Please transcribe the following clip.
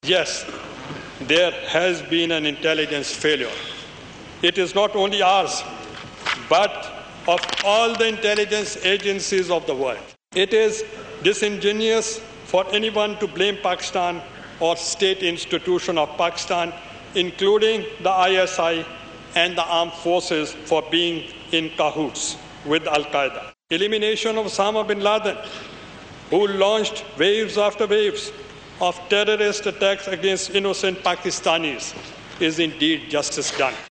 Yes, there has been an intelligence failure. It is not only ours, but of all the intelligence agencies of the world. It is disingenuous for anyone to blame Pakistan or state institution of Pakistan, including the ISI and the armed forces, for being in cahoots with Al-Qaeda. Elimination of Osama bin Laden, who launched waves after waves of terrorist attacks against innocent Pakistanis, is indeed justice done.